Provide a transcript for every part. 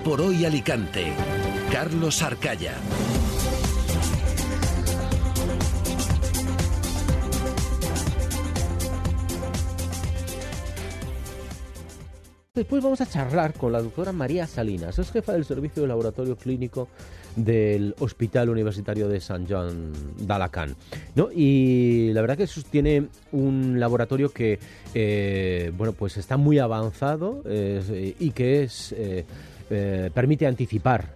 por hoy Alicante. Carlos Arcaya. Después vamos a charlar con la doctora María Salinas, es jefa del Servicio de Laboratorio Clínico del Hospital Universitario de Sant Joan d'Alacant, ¿no? Y la verdad que tiene un laboratorio que pues está muy avanzado y que permite anticipar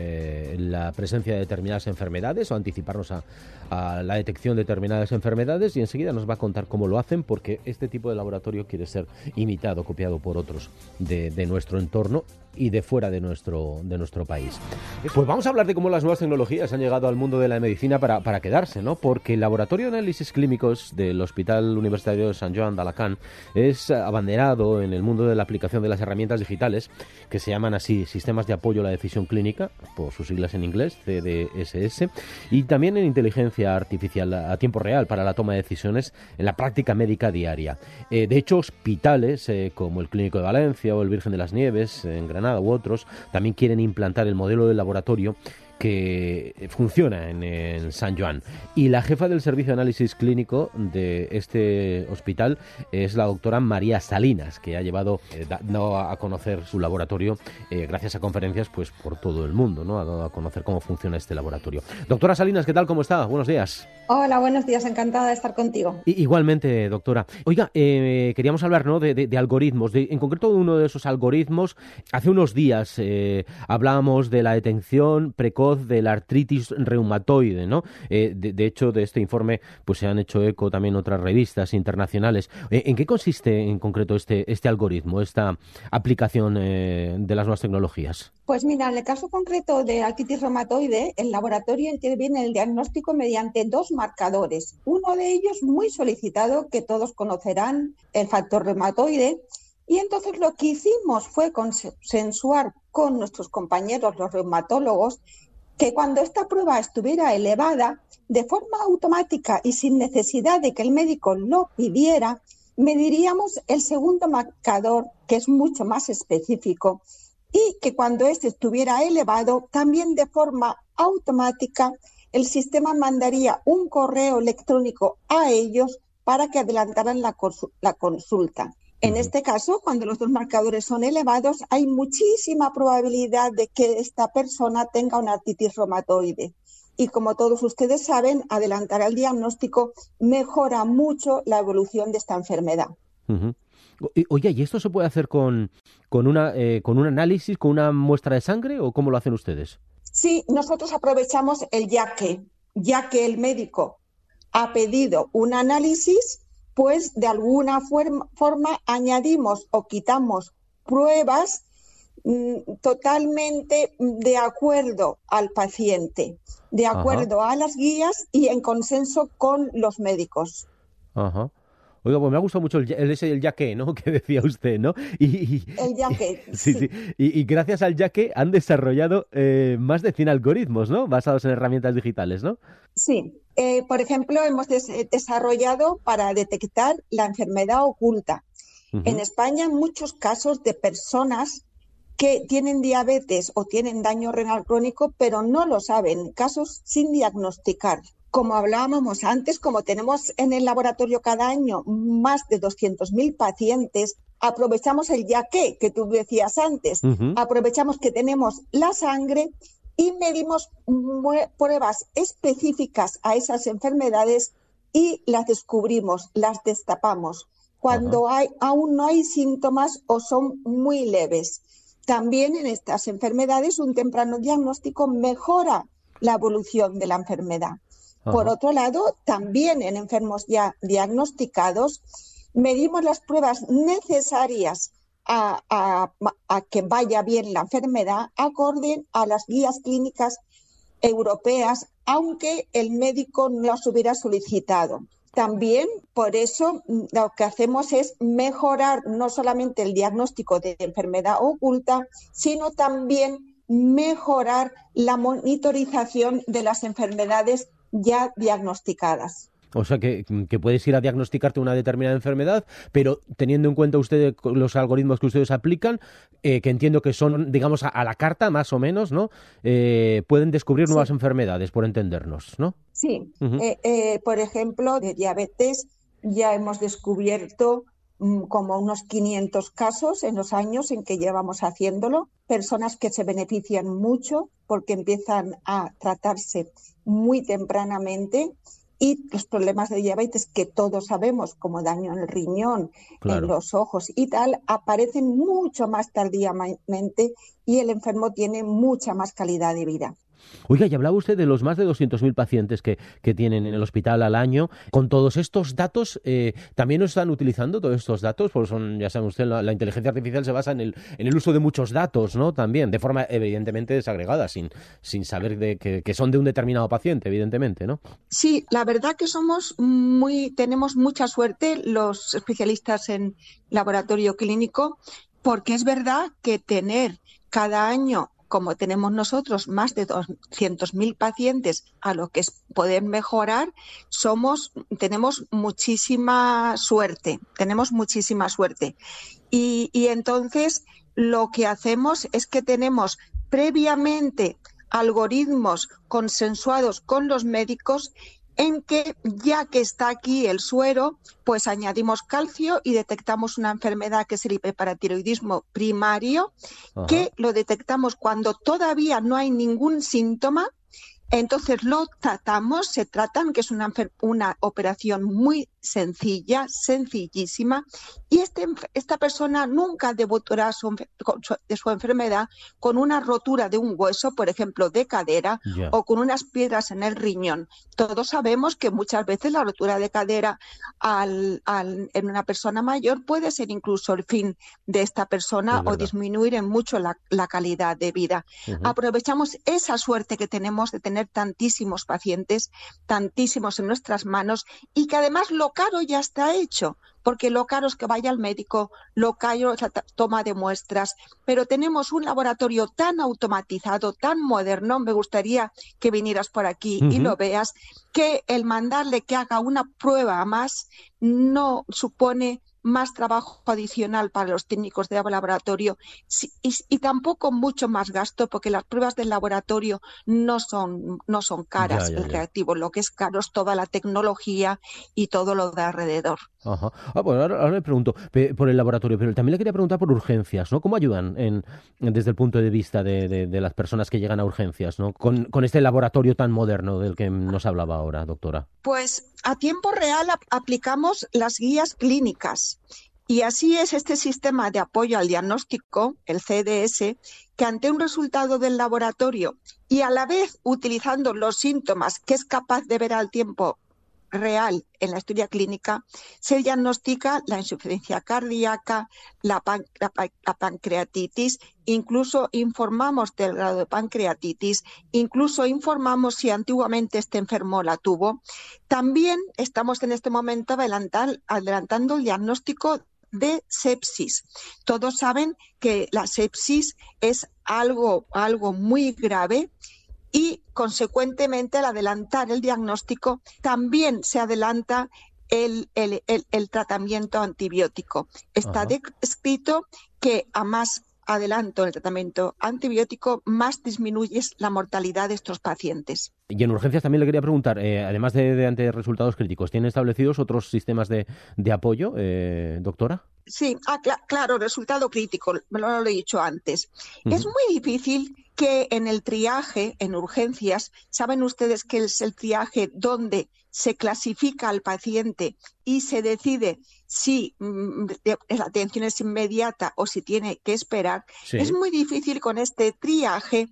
la presencia de determinadas enfermedades o anticiparnos a la detección de determinadas enfermedades, y enseguida nos va a contar cómo lo hacen, porque este tipo de laboratorio quiere ser imitado, copiado por otros de nuestro entorno y de fuera de nuestro país. Pues vamos a hablar de cómo las nuevas tecnologías han llegado al mundo de la medicina para quedarse, ¿no? Porque el Laboratorio de Análisis Clínicos del Hospital Universitario de Sant Joan d'Alacant es abanderado en el mundo de la aplicación de las herramientas digitales, que se llaman así Sistemas de Apoyo a la Decisión Clínica, por sus siglas en inglés, CDSS, y también en inteligencia artificial a tiempo real para la toma de decisiones en la práctica médica diaria. De hecho, hospitales como el Clínico de Valencia o el Virgen de las Nieves en Granada u otros también quieren implantar el modelo de laboratorio que funciona en Sant Joan. Y la jefa del Servicio de Análisis Clínico de este hospital es la doctora María Salinas, que ha llevado dando a conocer su laboratorio gracias a conferencias pues por todo el mundo, ¿no? Ha dado a conocer cómo funciona este laboratorio. Doctora Salinas, ¿qué tal? ¿Cómo está? Buenos días. Hola, buenos días. Encantada de estar contigo. Igualmente, doctora. Oiga, queríamos hablar, ¿no?, de algoritmos, en concreto de uno de esos algoritmos. Hace unos días hablábamos de la detención precoz de la artritis reumatoide, ¿no? De hecho, de este informe pues se han hecho eco también otras revistas internacionales. ¿En qué consiste en concreto este algoritmo, esta aplicación de las nuevas tecnologías? Pues mira, en el caso concreto de artritis reumatoide, el laboratorio interviene en el diagnóstico mediante dos marcadores. Uno de ellos muy solicitado, que todos conocerán, el factor reumatoide. Y entonces lo que hicimos fue consensuar con nuestros compañeros, los reumatólogos, que cuando esta prueba estuviera elevada, de forma automática y sin necesidad de que el médico lo pidiera, mediríamos el segundo marcador, que es mucho más específico, y que cuando este estuviera elevado, también de forma automática, el sistema mandaría un correo electrónico a ellos para que adelantaran la consulta. En este caso, cuando los dos marcadores son elevados, hay muchísima probabilidad de que esta persona tenga una artritis reumatoide. Y como todos ustedes saben, adelantar el diagnóstico mejora mucho la evolución de esta enfermedad. Uh-huh. Oye, ¿y esto se puede hacer con un análisis, con una muestra de sangre, o cómo lo hacen ustedes? Sí, nosotros aprovechamos ya que el médico ha pedido un análisis, pues de alguna forma añadimos o quitamos pruebas totalmente de acuerdo al paciente, de acuerdo a las guías y en consenso con los médicos. Ajá. Oiga, pues me ha gustado mucho el ya que, ¿no?, que decía usted, ¿no? El ya que, sí. Y gracias al ya que han desarrollado más de 100 algoritmos, ¿no?, basados en herramientas digitales, ¿no? Sí. Por ejemplo, hemos desarrollado para detectar la enfermedad oculta. Uh-huh. En España, muchos casos de personas que tienen diabetes o tienen daño renal crónico, pero no lo saben, casos sin diagnosticar. Como hablábamos antes, como tenemos en el laboratorio cada año más de 200.000 pacientes, aprovechamos el ya que tú decías antes. Uh-huh. Aprovechamos que tenemos la sangre y medimos pruebas específicas a esas enfermedades y las descubrimos, las destapamos cuando aún no hay síntomas o son muy leves. También en estas enfermedades un temprano diagnóstico mejora la evolución de la enfermedad. Por otro lado, también en enfermos ya diagnosticados, medimos las pruebas necesarias a que vaya bien la enfermedad acorde a las guías clínicas europeas, aunque el médico no las hubiera solicitado. También, por eso, lo que hacemos es mejorar no solamente el diagnóstico de enfermedad oculta, sino también mejorar la monitorización de las enfermedades ya diagnosticadas. O sea, que puedes ir a diagnosticarte una determinada enfermedad, pero teniendo en cuenta ustedes los algoritmos que ustedes aplican, que entiendo que son, digamos, a la carta, más o menos, ¿no? Pueden descubrir nuevas enfermedades, por entendernos, ¿no? Sí. Por ejemplo, de diabetes ya hemos descubierto como unos 500 casos en los años en que llevamos haciéndolo, personas que se benefician mucho porque empiezan a tratarse muy tempranamente, y los problemas de diabetes que todos sabemos, como daño en el riñón, en los ojos y tal, aparecen mucho más tardíamente y el enfermo tiene mucha más calidad de vida. Oiga, y hablaba usted de los más de 200.000 pacientes que tienen en el hospital al año. Con todos estos datos, ¿también nos están utilizando todos estos datos? Porque son, ya saben usted, la inteligencia artificial se basa en el uso de muchos datos, ¿no? También, de forma evidentemente desagregada, sin saber que son de un determinado paciente, evidentemente, ¿no? Sí, la verdad que tenemos mucha suerte los especialistas en laboratorio clínico, porque es verdad que tener cada año, como tenemos nosotros, más de 200.000 pacientes a lo que es poder mejorar, tenemos muchísima suerte, Y entonces lo que hacemos es que tenemos previamente algoritmos consensuados con los médicos en que, ya que está aquí el suero, pues añadimos calcio y detectamos una enfermedad que es el hiperparatiroidismo primario, que lo detectamos cuando todavía no hay ningún síntoma. Entonces lo tratamos, que es una operación muy sencilla, sencillísima, y esta persona nunca debutará de su enfermedad con una rotura de un hueso, por ejemplo, de cadera, o con unas piedras en el riñón. Todos sabemos que muchas veces la rotura de cadera en una persona mayor puede ser incluso el fin de esta persona o disminuir en mucho la calidad de vida. Aprovechamos esa suerte que tenemos de tener tantísimos pacientes, tantísimos en nuestras manos, y que además lo caro ya está hecho, porque lo caro es que vaya al médico, lo caro es la toma de muestras, pero tenemos un laboratorio tan automatizado, tan moderno, me gustaría que vinieras por aquí y lo veas, que el mandarle que haga una prueba más no supone más trabajo adicional para los técnicos de laboratorio y tampoco mucho más gasto, porque las pruebas del laboratorio no son caras. El reactivo, lo que es caro es toda la tecnología y todo lo de alrededor. Ajá. Bueno, ahora le pregunto por el laboratorio, pero también le quería preguntar por urgencias, ¿no? ¿Cómo ayudan desde el punto de vista de las personas que llegan a urgencias, ¿no? Con este laboratorio tan moderno del que nos hablaba ahora, doctora? Pues a tiempo real aplicamos las guías clínicas, y así es este sistema de apoyo al diagnóstico, el CDS, que ante un resultado del laboratorio y a la vez utilizando los síntomas que es capaz de ver al tiempo real en la historia clínica, se diagnostica la insuficiencia cardíaca, la pancreatitis, incluso informamos del grado de pancreatitis, incluso informamos si antiguamente este enfermo la tuvo. También estamos en este momento adelantando el diagnóstico de sepsis. Todos saben que la sepsis es algo muy grave, y consecuentemente al adelantar el diagnóstico también se adelanta el tratamiento antibiótico. Está descrito que a más adelanto en el tratamiento antibiótico, más disminuyes la mortalidad de estos pacientes. Y en urgencias también le quería preguntar, además de ante resultados críticos, ¿tienen establecidos otros sistemas de apoyo, doctora? Sí, claro, resultado crítico, lo he dicho antes. Es muy difícil que en el triaje, en urgencias, saben ustedes que es el triaje donde se clasifica al paciente y se decide si la atención es inmediata o si tiene que esperar. Sí. Es muy difícil con este triaje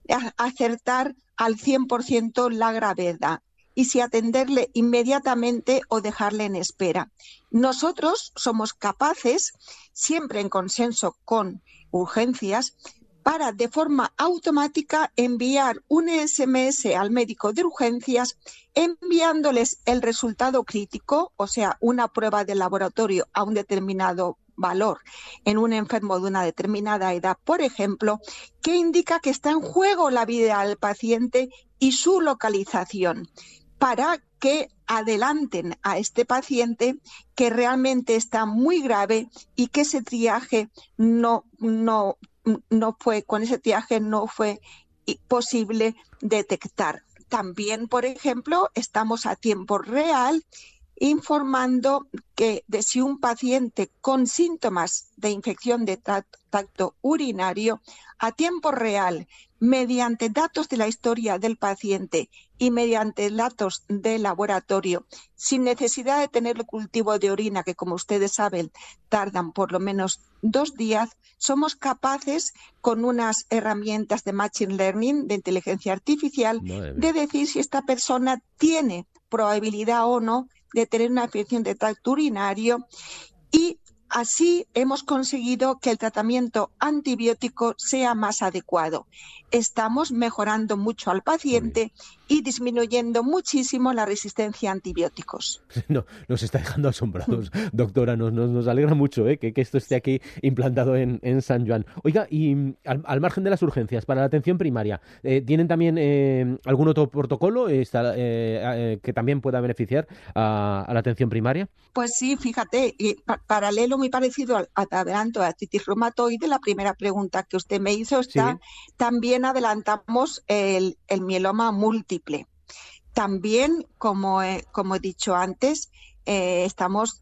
acertar al 100% la gravedad y si atenderle inmediatamente o dejarle en espera. Nosotros somos capaces, siempre en consenso con urgencias, para de forma automática enviar un SMS al médico de urgencias enviándoles el resultado crítico, o sea, una prueba de laboratorio a un determinado valor en un enfermo de una determinada edad, por ejemplo, que indica que está en juego la vida del paciente y su localización, para que adelanten a este paciente que realmente está muy grave y que ese triaje no fue posible detectar. También, por ejemplo, estamos a tiempo real informando de si un paciente con síntomas de infección de tracto urinario, a tiempo real, mediante datos de la historia del paciente y mediante datos de laboratorio, sin necesidad de tener el cultivo de orina, que como ustedes saben tardan por lo menos 2 días, somos capaces, con unas herramientas de Machine Learning, de inteligencia artificial, de decir si esta persona tiene probabilidad o no de tener una infección de tracto urinario, y así hemos conseguido que el tratamiento antibiótico sea más adecuado. Estamos mejorando mucho al paciente y disminuyendo muchísimo la resistencia a antibióticos. No, nos está dejando asombrados, doctora. Nos alegra mucho que esto esté aquí implantado en San Joan. Oiga, y al margen de las urgencias, para la atención primaria, ¿tienen también algún otro protocolo que también pueda beneficiar a la atención primaria? Pues sí, fíjate, paralelo muy parecido al adelanto de artritis reumatoide, la primera pregunta que usted me hizo está, sí. También adelantamos el mieloma múltiple. También, como he dicho antes, estamos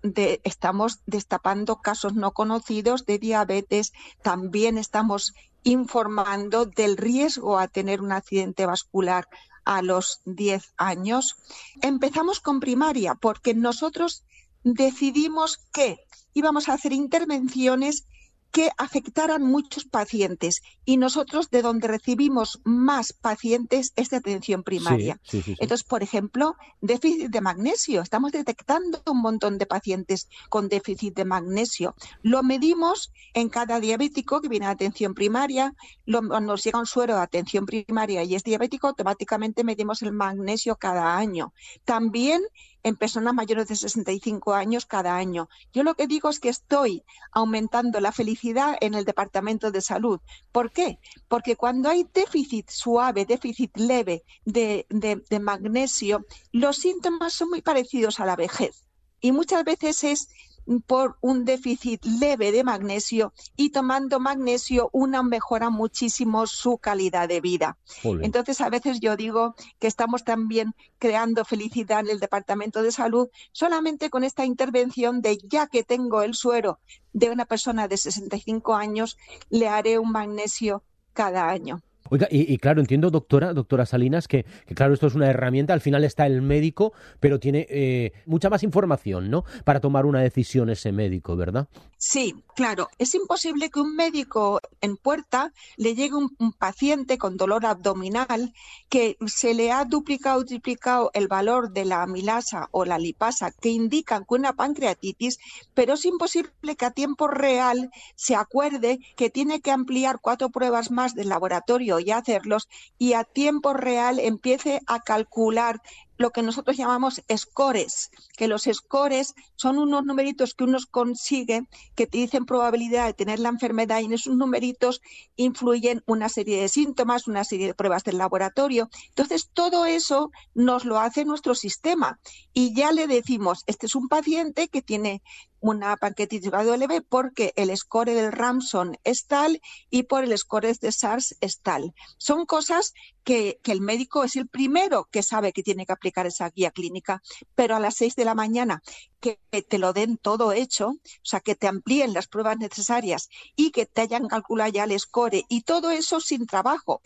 destapando casos no conocidos de diabetes. También estamos informando del riesgo a tener un accidente vascular a los 10 años. Empezamos con primaria porque nosotros decidimos que íbamos a hacer intervenciones que afectaran muchos pacientes, y nosotros de donde recibimos más pacientes es de atención primaria. Sí. Entonces, por ejemplo, déficit de magnesio. Estamos detectando un montón de pacientes con déficit de magnesio. Lo medimos en cada diabético que viene a atención primaria. Nos llega un suero de atención primaria y es diabético, automáticamente medimos el magnesio cada año. También en personas mayores de 65 años cada año. Yo lo que digo es que estoy aumentando la felicidad en el Departamento de Salud. ¿Por qué? Porque cuando hay déficit suave, déficit leve de magnesio, los síntomas son muy parecidos a la vejez. Y muchas veces es por un déficit leve de magnesio, y tomando magnesio una mejora muchísimo su calidad de vida. Olé. Entonces, a veces yo digo que estamos también creando felicidad en el Departamento de Salud solamente con esta intervención de, ya que tengo el suero de una persona de 65 años, le haré un magnesio cada año. Oiga, y claro, entiendo, doctora Salinas, que claro, esto es una herramienta, al final está el médico, pero tiene mucha más información, ¿no?, para tomar una decisión ese médico, ¿verdad? Sí, claro. Es imposible que un médico en puerta le llegue un paciente con dolor abdominal que se le ha duplicado o triplicado el valor de la amilasa o la lipasa que indican que una pancreatitis, pero es imposible que a tiempo real se acuerde que tiene que ampliar 4 pruebas más del laboratorio y hacerlos, y a tiempo real empiece a calcular lo que nosotros llamamos scores, que los scores son unos numeritos que uno consigue que te dicen probabilidad de tener la enfermedad, y en esos numeritos influyen una serie de síntomas, una serie de pruebas del laboratorio. Entonces, todo eso nos lo hace nuestro sistema y ya le decimos, este es un paciente que tiene una pancreatitis leve porque el score del Ramson es tal y por el score de SARS es tal. Son cosas que el médico es el primero que sabe que tiene que aplicar esa guía clínica, pero a las 6 de la mañana que te lo den todo hecho, o sea, que te amplíen las pruebas necesarias y que te hayan calculado ya el score, y todo eso sin trabajo,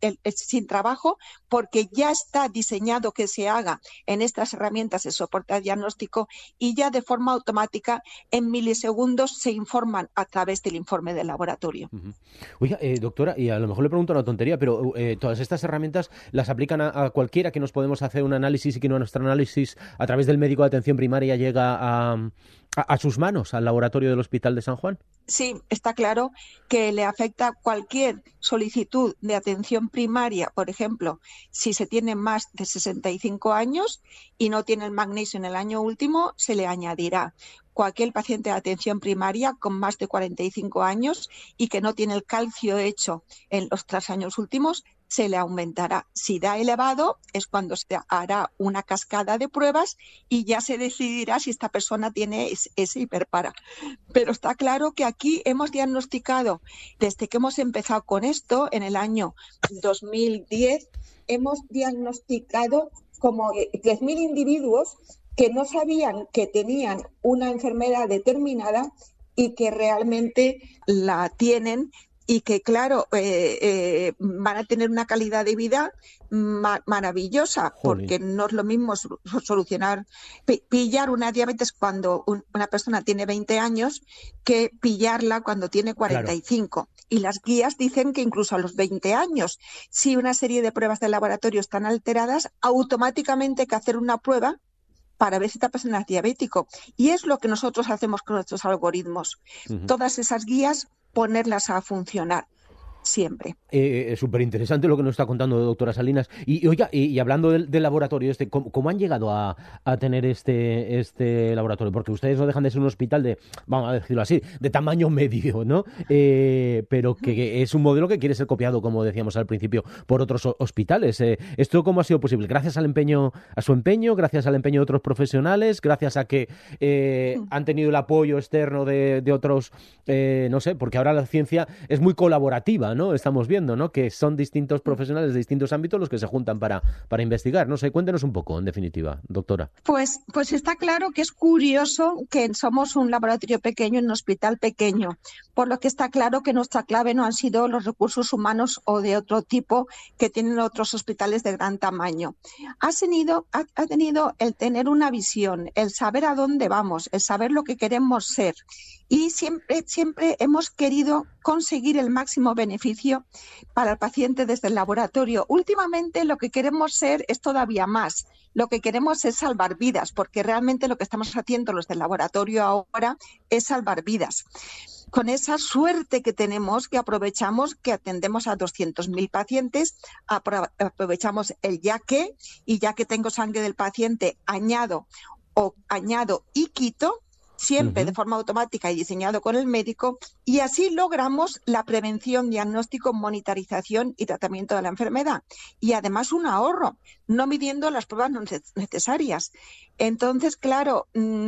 sin trabajo, porque ya está diseñado que se haga en estas herramientas de soporte diagnóstico, y ya de forma automática en milisegundos se informan a través del informe del laboratorio. Uh-huh. Oiga, doctora, y a lo mejor le pregunto una tontería, pero todas estas herramientas las aplican a cualquiera, que nos podemos hacer un análisis y que nuestro análisis a través del médico de atención primaria llega a sus manos, al laboratorio del Hospital de San Juan. Sí, está claro que le afecta cualquier solicitud de atención primaria. Por ejemplo, si se tiene más de 65 años y no tiene el magnesio en el año último, se le añadirá. Cualquier paciente de atención primaria con más de 45 años y que no tiene el calcio hecho en los 3 años últimos, se le aumentará. Si da elevado, es cuando se hará una cascada de pruebas y ya se decidirá si esta persona tiene ese hiperpara. Pero está claro que aquí hemos diagnosticado, desde que hemos empezado con esto, en el año 2010, hemos diagnosticado como 3.000 individuos que no sabían que tenían una enfermedad determinada y que realmente la tienen, y que, claro, van a tener una calidad de vida maravillosa, porque no es lo mismo solucionar, pillar una diabetes cuando una persona tiene 20 años que pillarla cuando tiene 45. Claro. Y las guías dicen que incluso a los 20 años, si una serie de pruebas de laboratorio están alteradas, automáticamente hay que hacer una prueba para ver si esta persona es diabético. Y es lo que nosotros hacemos con nuestros algoritmos. Todas esas guías, ponerlas a funcionar siempre. Súper interesante lo que nos está contando, doctora Salinas. Y oiga, y hablando del laboratorio ¿cómo han llegado a tener este laboratorio? Porque ustedes no dejan de ser un hospital de, vamos a decirlo así, de tamaño medio, ¿no? Pero que es un modelo que quiere ser copiado, como decíamos al principio, por otros hospitales. ¿Esto cómo ha sido posible? ¿Gracias a su empeño, gracias al empeño de otros profesionales, gracias a que han tenido el apoyo externo de otros, no sé, porque ahora la ciencia es muy colaborativa, ¿no? Estamos viendo, ¿no? Que son distintos profesionales de distintos ámbitos los que se juntan para investigar. No sé, cuéntenos un poco, en definitiva, doctora. Pues está claro que es curioso que somos un laboratorio pequeño en un hospital pequeño, por lo que está claro que nuestra clave no han sido los recursos humanos o de otro tipo que tienen otros hospitales de gran tamaño. Ha tenido el tener una visión, el saber a dónde vamos, el saber lo que queremos ser. Y siempre hemos querido conseguir el máximo beneficio para el paciente desde el laboratorio. Últimamente lo que queremos ser es todavía más. Lo que queremos es salvar vidas, porque realmente lo que estamos haciendo los del laboratorio ahora es salvar vidas. Con esa suerte que tenemos, que aprovechamos, que atendemos a 200.000 pacientes, aprovechamos el ya que, y ya que tengo sangre del paciente, añado y quito, siempre de forma automática y diseñado con el médico, y así logramos la prevención, diagnóstico, monitorización y tratamiento de la enfermedad. Y además un ahorro, no midiendo las pruebas necesarias. Entonces, claro,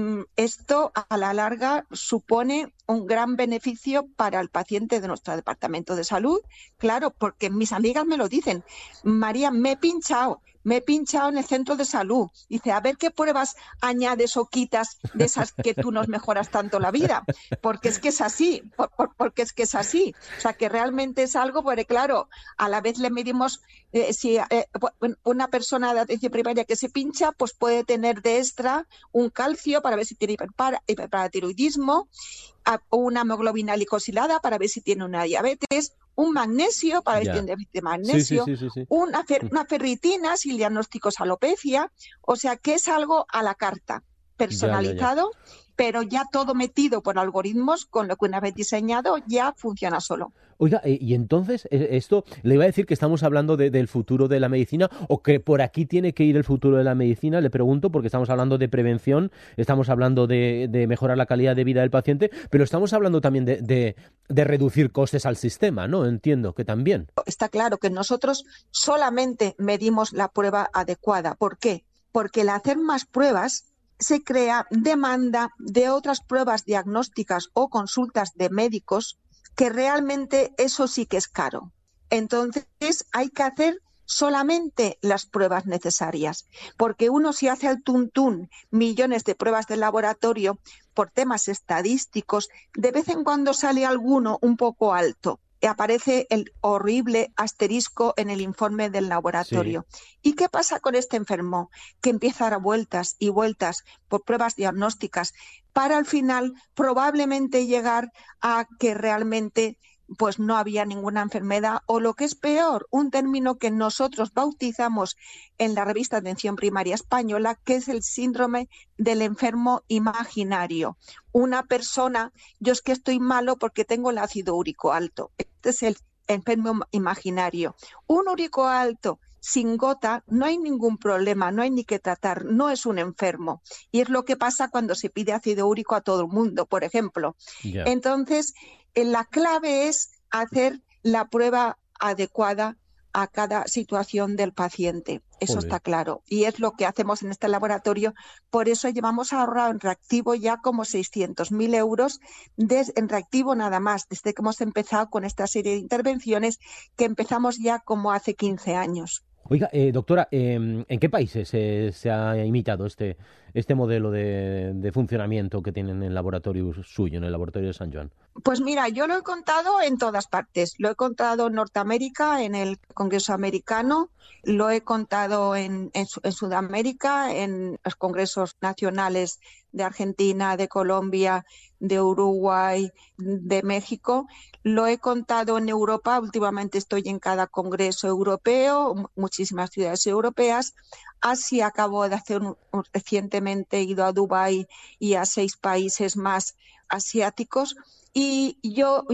esto a la larga supone un gran beneficio para el paciente de nuestro departamento de salud, claro, porque mis amigas me lo dicen. María, me he pinchado en el centro de salud. Dice, a ver qué pruebas añades o quitas de esas que tú nos mejoras tanto la vida. Porque es que es así, porque es que es así. O sea, que realmente es algo, porque claro, a la vez le medimos si una persona de atención primaria que se pincha, pues puede tener de extra un calcio para ver si tiene hiperparatiroidismo, una hemoglobina glicosilada para ver si tiene una diabetes, un magnesio para ver si tiene déficit de magnesio, sí. Una ferritina si el diagnóstico es alopecia. O sea que es algo a la carta, personalizado, pero ya todo metido por algoritmos, con lo que una vez diseñado ya funciona solo. Oiga, y entonces, esto le iba a decir que estamos hablando del futuro de la medicina, o que por aquí tiene que ir el futuro de la medicina, le pregunto, porque estamos hablando de prevención, estamos hablando de mejorar la calidad de vida del paciente, pero estamos hablando también de reducir costes al sistema, ¿no? Entiendo que también. Está claro que nosotros solamente medimos la prueba adecuada. ¿Por qué? Porque al hacer más pruebas se crea demanda de otras pruebas diagnósticas o consultas de médicos, que realmente eso sí que es caro. Entonces hay que hacer solamente las pruebas necesarias, porque uno si hace al tuntún millones de pruebas de laboratorio por temas estadísticos, de vez en cuando sale alguno un poco alto. Aparece el horrible asterisco en el informe del laboratorio. Sí. ¿Y qué pasa con este enfermo? Que empieza a dar vueltas y vueltas por pruebas diagnósticas para al final probablemente llegar a que realmente pues no había ninguna enfermedad, o lo que es peor, un término que nosotros bautizamos en la revista Atención Primaria Española, que es el síndrome del enfermo imaginario. Una persona, yo es que estoy malo porque tengo el ácido úrico alto. Este es el enfermo imaginario. Un úrico alto sin gota, no hay ningún problema, no hay ni que tratar, no es un enfermo. Y es lo que pasa cuando se pide ácido úrico a todo el mundo, por ejemplo. Yeah. Entonces, la clave es hacer la prueba adecuada a cada situación del paciente. Eso Joder. está claro. Y es lo que hacemos en este laboratorio. Por eso llevamos ahorrado en reactivo ya como 600.000 euros en reactivo nada más, desde que hemos empezado con esta serie de intervenciones que empezamos ya como hace 15 años. Oiga, doctora, ¿en qué países se ha imitado este modelo de funcionamiento que tienen en el laboratorio suyo, en el laboratorio de San Joan? Pues mira, yo lo he contado en todas partes. Lo he contado en Norteamérica, en el Congreso Americano, lo he contado en Sudamérica, en los congresos nacionales de Argentina, de Colombia, de Uruguay, de México. Lo he contado en Europa, últimamente estoy en cada congreso europeo, muchísimas ciudades europeas. Asia acabo de hacer recientemente, he ido a Dubái y a 6 países más asiáticos. Y yo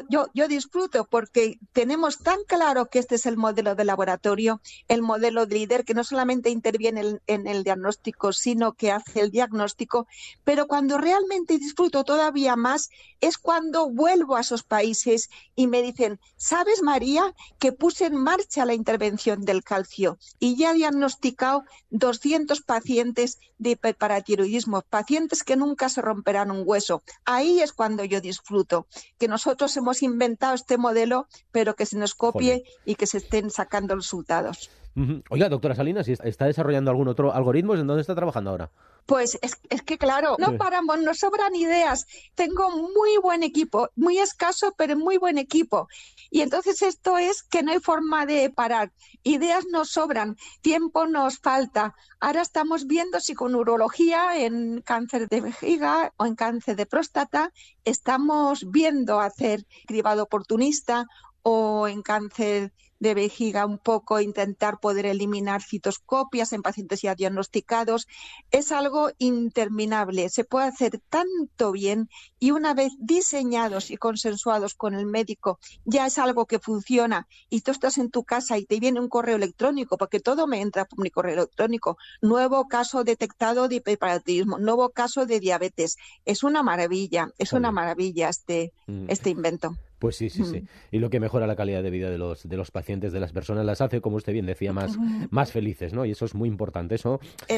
disfruto porque tenemos tan claro que este es el modelo de laboratorio, el modelo de líder, que no solamente interviene en el diagnóstico, sino que hace el diagnóstico. Pero cuando realmente disfruto todavía más es cuando vuelvo a esos países y me dicen, ¿sabes, María, que puse en marcha la intervención del calcio y ya he diagnosticado 200 pacientes de hiperparatiroidismo, pacientes que nunca se romperán un hueso? Ahí es cuando yo disfruto, que nosotros hemos inventado este modelo, pero que se nos copie. Joder. Y que se estén sacando resultados. Oiga, doctora Salinas, ¿está desarrollando algún otro algoritmo? ¿En dónde está trabajando ahora? Pues es que claro, no paramos, nos sobran ideas. Tengo muy buen equipo, muy escaso, pero muy buen equipo. Y entonces esto es que no hay forma de parar. Ideas nos sobran, tiempo nos falta. Ahora estamos viendo si con urología en cáncer de vejiga o en cáncer de próstata estamos viendo hacer cribado oportunista o en cáncer de vejiga un poco intentar poder eliminar citoscopias en pacientes ya diagnosticados. Es algo interminable, se puede hacer tanto bien y una vez diseñados y consensuados con el médico ya es algo que funciona y tú estás en tu casa y te viene un correo electrónico, porque todo me entra por mi correo electrónico, nuevo caso detectado de hiperparatiroidismo, nuevo caso de diabetes. Es una maravilla, una maravilla este invento. Pues sí. Y lo que mejora la calidad de vida de los pacientes, de las personas, las hace, como usted bien decía, más felices, ¿no? Y eso es muy importante. Eso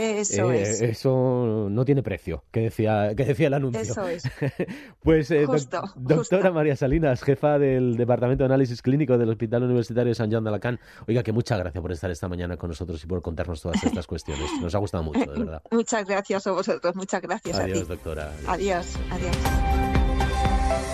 no tiene precio, que decía el anuncio. Eso es. Pues, Justo. Doctora María Salinas, jefa del Departamento de Análisis Clínico del Hospital Universitario de San Joan de Alacant. Oiga, que muchas gracias por estar esta mañana con nosotros y por contarnos todas estas cuestiones. Nos ha gustado mucho, de verdad. Muchas gracias a vosotros, muchas gracias. Adiós, a ti. doctora. Adiós.